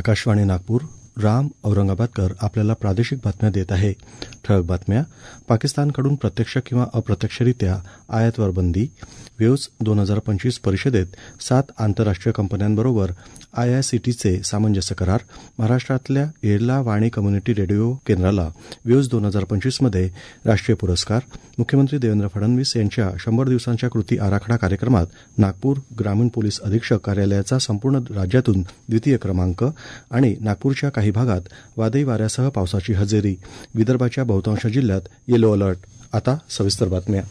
आकाशवाणी नागपूर. राम औरंगाबादकर आपल्याला प्रादेशिक बातम्या देत आहे. ठळक बातम्या. पाकिस्तानकडून प्रत्यक्ष किंवा अप्रत्यक्षरित्या आयातवर बंदी. व्यूज 2025 परिषदेत 7 आंतरराष्ट्रीय कंपन्यांबरोबर आयआयसीटीचे सामंजस्य करार. महाराष्ट्रातल्या येरला वाणी कम्युनिटी रेडिओ केंद्राला व्यूज 2025 मध्ये राष्ट्रीय पुरस्कार. मुख्यमंत्री देवेंद्र फडणवीस यांच्या 100 दिवसांच्या कृती आराखडा कार्यक्रमात नागपूर ग्रामीण पोलीस अधीक्षक कार्यालयाचा संपूर्ण राज्यातून द्वितीय क्रमांक. आणि नागपूरच्या काही भागात वादळी वाऱ्यासह पावसाची हजेरी. विदर्भाच्या बहुतांश जिल्ह्यात येलो अलर्ट. आता सविस्तर बातम्या.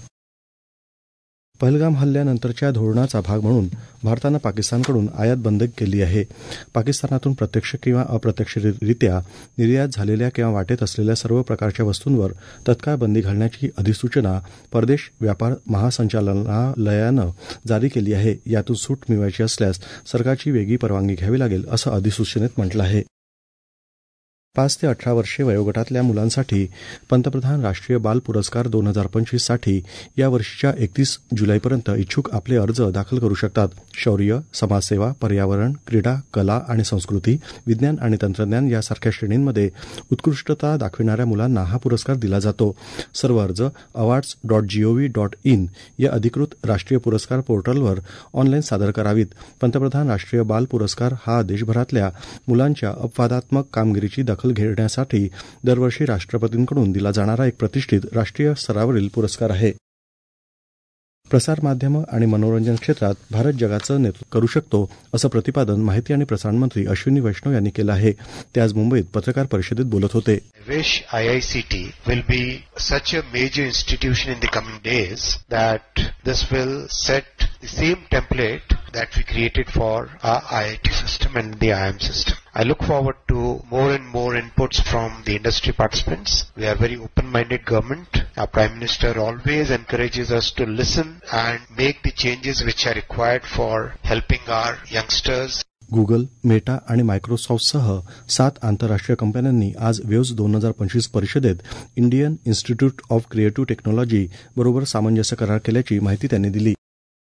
पहलगाम हल्ल्यानंतरच्या धोरणाचा भाग म्हणून भारतानं पाकिस्तानकडून आयात बंदी केली आहे. पाकिस्तानातून प्रत्यक्ष किंवा अप्रत्यक्षरित्या निर्यात झालेल्या किंवा वाटेत असलेल्या सर्व प्रकारच्या वस्तूंवर तत्काळ बंदी घालण्याची अधिसूचना परदेश व्यापार महासंचालनालयानं जारी केली आहे. यातून सूट मिळवायची असल्यास सरकारची वेगळी परवानगी घ्यावी लागेल, असं अधिसूचनेत म्हटलं आहे. 5 ते 18 वर्षे वयोगटातल्या मुलांसाठी पंतप्रधान राष्ट्रीय बाल पुरस्कार 2025 साठी या वर्षीच्या 31 जुलैपर्यंत इच्छुक आपले अर्ज दाखल करू शकतात. शौर्य, समाजसेवा, पर्यावरण, क्रीडा, कला आणि संस्कृती, विज्ञान आणि तंत्रज्ञान यासारख्या श्रेणींमध्ये उत्कृष्टता दाखविणाऱ्या मुलांना हा पुरस्कार दिला जातो. सर्व अर्ज awards.gov.in या अधिकृत राष्ट्रीय पुरस्कार पोर्टलवर ऑनलाईन सादर करावीत. पंतप्रधान राष्ट्रीय बाल पुरस्कार हा देशभरातल्या मुलांच्या अपवादात्मक कामगिरीची दखल घेण्यासाठी दरवर्षी राष्ट्रपतींकडून दिला जाणारा एक प्रतिष्ठित राष्ट्रीय स्तरावरील पुरस्कार आहे. प्रसार माध्यमं आणि मनोरंजन क्षेत्रात भारत जगाचं नेतृत्व करू शकतो, असं प्रतिपादन माहिती आणि प्रसारण मंत्री अश्विनी वैष्णव यांनी केलं आहे. ते आज मुंबईत पत्रकार परिषदेत बोलत होते. wish IICT will be such a major institution in the coming days that this will set the same template that we created for our IIT system and the IIM system. I look forward to more and more inputs from the industry participants. We are very open-minded government. Our Prime Minister always encourages us to listen and make the changes which are required for helping our youngsters. Google, Meta आणि मायक्रोसॉफ्टसह 7 आंतरराष्ट्रीय कंपन्यांनी आज वेव्ज 2025 परिषदेत Indian Institute of Creative Technology बरोबर सामंजस्य करार केल्याची माहिती त्यांनी दिली.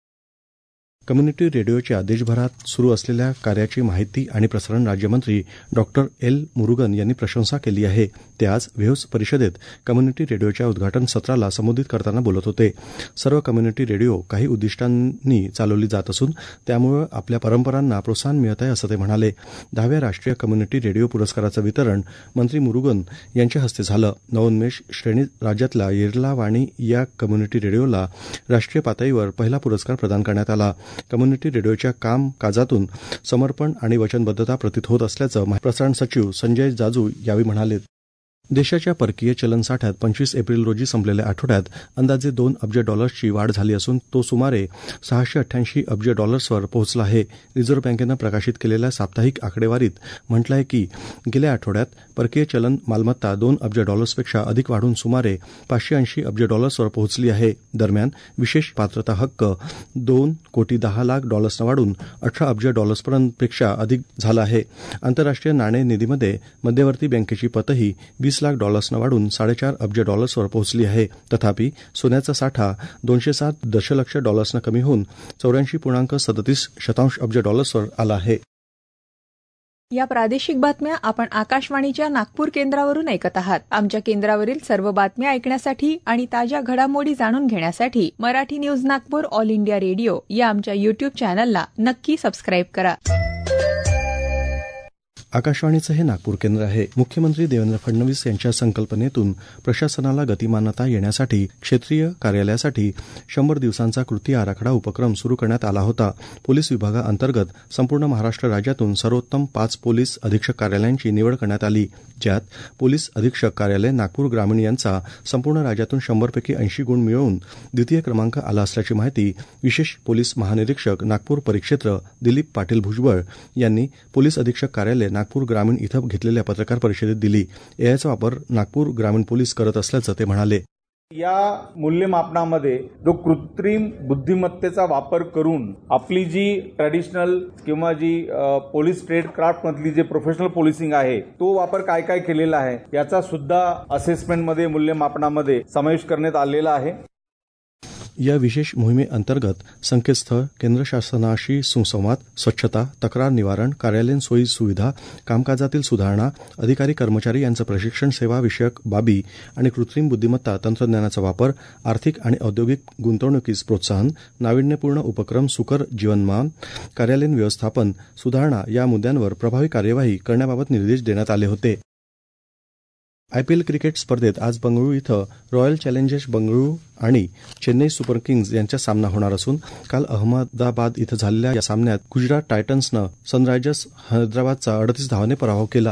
कम्युनिटी रेडिओच्या देशभरात सुरू असलेल्या कार्याची माहिती आणि प्रसारण राज्यमंत्री डॉक्टर एल मुरुगन यांनी प्रशंसा केली आहे. ते आज वेव्ज परिषदेत कम्युनिटी रेडिओच्या उद्घाटन सत्राला संबोधित करताना बोलत होते. सर्व कम्युनिटी रेडिओ काही उद्दिष्टांनी चालवली जात असून त्यामुळे आपल्या परंपरांना प्रोत्साहन मिळत आहे, असं ते म्हणाले. 10व्या राष्ट्रीय कम्युनिटी रेडिओ पुरस्काराचं वितरण मंत्री मुरुगन यांच्या हस्ते झालं. नवोन्मेष श्रेणीत राज्यातल्या येरला वाणी या कम्युनिटी रेडिओला राष्ट्रीय पातळीवर पहिला पुरस्कार प्रदान करण्यात आला. कम्युनिटी रेडिओच्या कामकाजातून समर्पण आणि वचनबद्धता प्रतीत होत असल्याचं प्रसारण सचिव संजय जाजू यावेळी म्हणाले. देशाच्या परकीय चलन साठ्यात 25 एप्रिल रोजी संपलेल्या आठवड्यात अंदाजे $2 अब्ज ची वाढ झाली असून तो सुमारे $688 अब्ज वर पोहोचला आहे. रिझर्व्ह बँकेनं प्रकाशित केलेल्या साप्ताहिक आकडेवारीत म्हटलं आहे की गेल्या आठवड्यात परकीय चलन मालमत्ता $2 अब्ज पेक्षा अधिक वाढून सुमारे $580 अब्ज वर पोहोचली आहे. दरम्यान विशेष पात्रता हक्क $2,10,00,000 वाढून $18 अब्ज पेक्षा अधिक झाला आहे. आंतरराष्ट्रीय नाणे निधीमध्ये मध्यवर्ती बँकेची पतही $20 लाख वाढून $4.5 अब्ज वर पोहोचली आहे. तथापि सोन्याचा साठा $207 दशलक्ष कमी होऊन 84.37 अब्ज वर आला आहे. या प्रादेशिक बातम्या आपण आकाशवाणीच्या नागपूर केंद्रावरून ऐकत आहात. आमच्या केंद्रावरील सर्व बातम्या ऐकण्यासाठी आणि ताज्या घडामोडी जाणून घेण्यासाठी Marathi news Nagpur All India Radio या आमच्या युट्यूब चॅनलला नक्की सबस्क्राईब करा. आकाशवाणीचं हे नागपूर केंद्र आहे. मुख्यमंत्री देवेंद्र फडणवीस यांच्या संकल्पनेतून प्रशासनाला गतिमानता येण्यासाठी क्षेत्रीय कार्यालयासाठी 100 दिवसांचा कृती आराखडा उपक्रम सुरू करण्यात आला होता. पोलीस विभागाअंतर्गत संपूर्ण महाराष्ट्र राज्यातून सर्वोत्तम 5 पोलीस अधीक्षक कार्यालयांची निवड करण्यात आली, ज्यात पोलीस अधीक्षक कार्यालय नागपूर ग्रामीण यांचा संपूर्ण राज्यातून 100 पैकी 80 गुण मिळवून द्वितीय क्रमांक आला असल्याची माहिती विशेष पोलीस महानिरीक्षक नागपूर परिक्षेत्र दिलीप पाटील भुजबळ यांनी पोलीस अधीक्षक कार्यालय नागपूर ग्रामीण इथं घेतलेल्या पत्रकार परिषदेत दिली. याचा वापर नागपूर ग्रामीण पोलीस करत असल्याचं ते म्हणाले. या मूल्यमापनामध्ये जो कृत्रिम बुद्धिमत्तेचा वापर करून आपली जी ट्रॅडिशनल किंवा जी पोलीस ट्रेड क्राफ्ट मधली जे प्रोफेशनल पोलिसिंग आहे तो वापर काय काय केलेला आहे याचा सुद्धा असेसमेंटमध्ये मूल्यमापनामध्ये समावेश करण्यात आलेला आहे. या विशेष मोहिमेअंतर्गत संकेतस्थळ, केंद्र शासनाशी सुसंवाद, स्वच्छता, तक्रार निवारण, कार्यालयीन सोयी सुविधा, कामकाजातील सुधारणा, अधिकारी कर्मचारी यांचं प्रशिक्षण, सेवा विषयक बाबी आणि कृत्रिम बुद्धिमत्ता तंत्रज्ञानाचा वापर, आर्थिक आणि औद्योगिक गुंतवणुकीस प्रोत्साहन, नाविन्यपूर्ण उपक्रम, सुकर जीवनमान, कार्यालयीन व्यवस्थापन सुधारणा या मुद्द्यांवर प्रभावी कार्यवाही करण्याबाबत निर्देश देण्यात आले होते. आयपीएल क्रिकेट स्पर्धेत आज बंगळुरू इथं रॉयल चॅलेंजर्स बंगळुरू आणि चेन्नई सुपर किंग्ज यांच्यात सामना होणार असून काल अहमदाबाद इथं झालेल्या या सामन्यात गुजरात टायटन्सनं सनरायझर्स हैदराबादचा 38 धावांनी पराभव केला.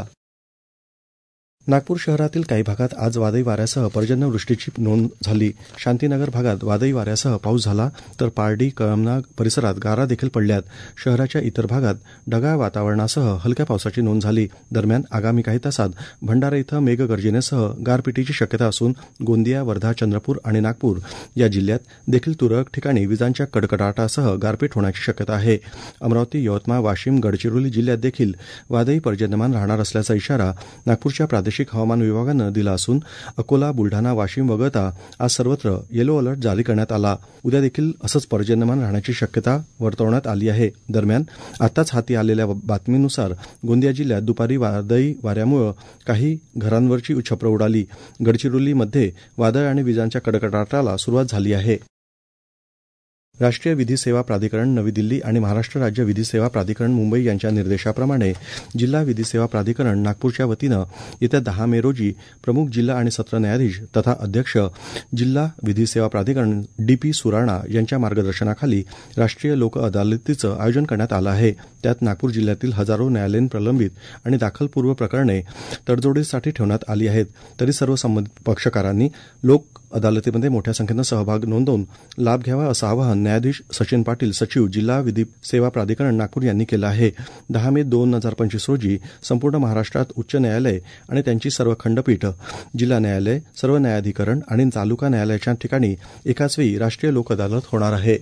नागपूर शहरातील काही भागात आज वादळी वाऱ्यासह पर्जन्यवृष्टीची नोंद झाली. शांतीनगर भागात वादळी वाऱ्यासह पाऊस झाला तर पारडी, कळमना परिसरात गारा देखील पडल्यात. शहराच्या इतर भागात ढगाळ वातावरणासह हलक्या पावसाची नोंद झाली. दरम्यान आगामी काही तासात भंडारा इथं मेघगर्जनेसह गारपिटीची शक्यता असून गोंदिया, वर्धा, चंद्रपूर आणि नागपूर या जिल्ह्यात देखील तुरळक ठिकाणी विजांच्या कडकडाटासह गारपीट होण्याची शक्यता आहे. अमरावती, यवतमाळ, वाशिम, गडचिरोली जिल्ह्यात देखील वादळी पर्जन्यमान राहणार असल्याचा इशारा नागपूरच्या प्रादेशिक हवामान विभागानं दिला असून अकोला, बुलढाणा, वाशिम वगळता आज सर्वत्र येलो अलर्ट जारी करण्यात आला. उद्या देखील असंच पर्जन्यमान राहण्याची शक्यता वर्तवण्यात आली आहे. दरम्यान आताच हाती आलेल्या बातमीनुसार गोंदिया जिल्ह्यात दुपारी वादळी वाऱ्यामुळे काही घरांवरची छपरं उडाली. गडचिरोलीमध्ये वादळ आणि विजांच्या कडकडाटाला सुरुवात झाली आहे. राष्ट्रीय विधी सेवा प्राधिकरण नवी दिल्ली आणि महाराष्ट्र राज्य विधी सेवा प्राधिकरण मुंबई यांच्या निर्देशाप्रमाणे जिल्हा विधी सेवा प्राधिकरण नागपूरच्या वतीनं येत्या 10 मे रोजी प्रमुख जिल्हा आणि सत्र न्यायाधीश तथा अध्यक्ष जिल्हा विधी सेवा प्राधिकरण DP सुराणा यांच्या मार्गदर्शनाखाली राष्ट्रीय लोक अदालतीचं आयोजन करण्यात आलं आहे. त्यात नागपूर जिल्ह्यातील हजारो न्यायालयीन प्रलंबित आणि दाखलपूर्व प्रकरणे तडजोडीसाठी ठेवण्यात आली आहेत. तरी सर्व संबंधित पक्षकारांनी लोक अदालतीमध्ये मोठ्या संख्येनं सहभाग नोंदवून लाभ घ्यावा असं आवाहन न्यायाधीश सचिन पाटील, सचिव, जिल्हा विधी सेवा प्राधिकरण नागपूर यांनी केलं आहे. 10 मे 2025 रोजी संपूर्ण महाराष्ट्रात उच्च न्यायालय आणि त्यांची सर्व खंडपीठ, जिल्हा न्यायालय, सर्व न्यायाधिकरण आणि तालुका न्यायालयाच्या ठिकाणी एकाच वेळी राष्ट्रीय लोक अदालत होणार आहे.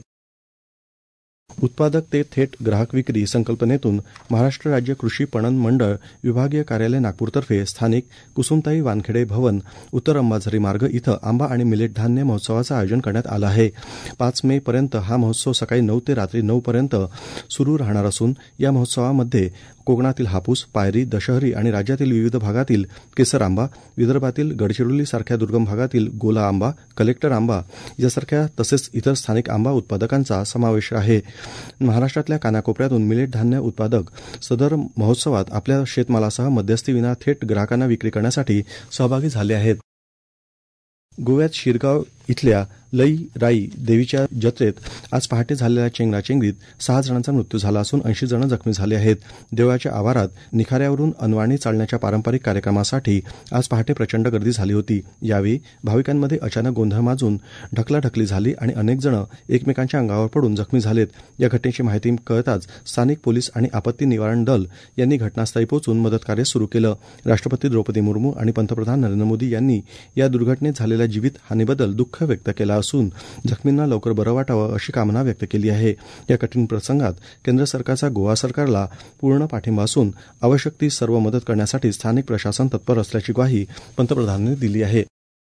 उत्पादक ते थेट ग्राहक विक्री संकल्पनेतून महाराष्ट्र राज्य कृषी पणन मंडळ विभागीय कार्यालय नागपूरतर्फे स्थानिक कुसुमताई वानखेडे भवन, उत्तर अंबाझरी मार्ग इथं आंबा आणि मिलेट धान्य महोत्सवाचं आयोजन करण्यात आलं आहे. 5 मे पर्यंत हा महोत्सव सकाळी 9 ते रात्री 9 पर्यंत सुरू राहणार असून या महोत्सवामध्ये कोकणातील हापूस, पायरी, दशहरी आणि राज्यातील विविध भागातील केसर आंबा, विदर्भातील गडचिरोली सारख्या दुर्गम भागातील गोला आंबा, कलेक्टर आंबा यासारख्या तसेच इतर स्थानिक आंबा उत्पादकांचा समावेश आहे. महाराष्ट्रातल्या कानाकोपऱ्यातून मिलेट धान्य उत्पादक सदर महोत्सवात आपल्या शेतमालासह मध्यस्थीविना थेट ग्राहकांना विक्री करण्यासाठी सहभागी झाले आहेत. गोव्यात शिरगाव इथल्या लई राई देवीच्या जत्रेत आज पहाटे झालेल्या चेंगराचेंगरीत 6 जणांचा मृत्यू झाला असून 80 जण जखमी झाले आहेत. देवळाच्या आवारात निखाऱ्यावरून अनवाणी चालण्याच्या पारंपरिक कार्यक्रमासाठी आज पहाटे प्रचंड गर्दी झाली होती. यावेळी भाविकांमध्ये अचानक गोंधळ माजून ढकलाढकली झाली आणि अनेक जण एकमेकांच्या अंगावर पडून जखमी झालेत. या घटनेची माहिती कळताच स्थानिक पोलीस आणि आपत्ती निवारण दल यांनी घटनास्थळी पोहोचून मदतकार्य सुरू केलं. राष्ट्रपती द्रौपदी मुर्मू आणि पंतप्रधान नरेंद्र मोदी यांनी या दुर्घटनेत झालेल्या जीवित हानीबद्दल दुःख व्यक्त केलं असून जखमींना लवकर बरं वाटावं अशी कामना व्यक्त केली आहे. या कठीण प्रसंगात केंद्र सरकारचा गोवा सरकारला पूर्ण पाठिंबा असून आवश्यक ती सर्व मदत करण्यासाठी स्थानिक प्रशासन तत्पर असल्याची ग्वाही पंतप्रधानांनी दिली आहे.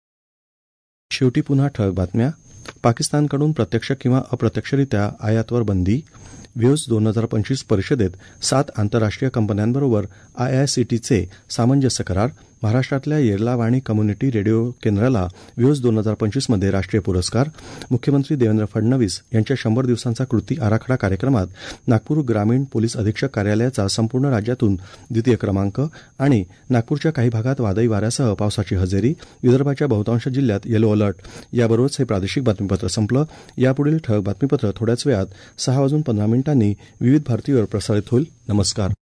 शेवटी पुन्हा ठळक बातम्या. पाकिस्तानकडून प्रत्यक्ष किंवा अप्रत्यक्षरित्या आयातवर बंदी. व्यूज 2025 परिषदेत 7 आंतरराष्ट्रीय कंपन्यांबरोबर IICTचे सामंजस्य करार. महाराष्ट्रातल्या येरलावाणी कम्युनिटी रेडिओ केंद्राला व्यूज 2025 मध्ये राष्ट्रीय पुरस्कार. मुख्यमंत्री देवेंद्र फडणवीस यांच्या 100 दिवसांचा कृती आराखडा कार्यक्रमात नागपूर ग्रामीण पोलीस अधीक्षक कार्यालयाचा संपूर्ण राज्यातून द्वितीय क्रमांक. आणि नागपूरच्या काही भागात वादळी वाऱ्यासह पावसाची हजेरी. विदर्भाच्या बहुतांश जिल्ह्यात येलो अलर्ट. याबरोबरच हे प्रादेशिक बातमीपत्र संपलं. यापुढील ठळक बातमीपत्र थोड्याच वेळात 6:15 विविध भारतीवर प्रसारित होईल. नमस्कार.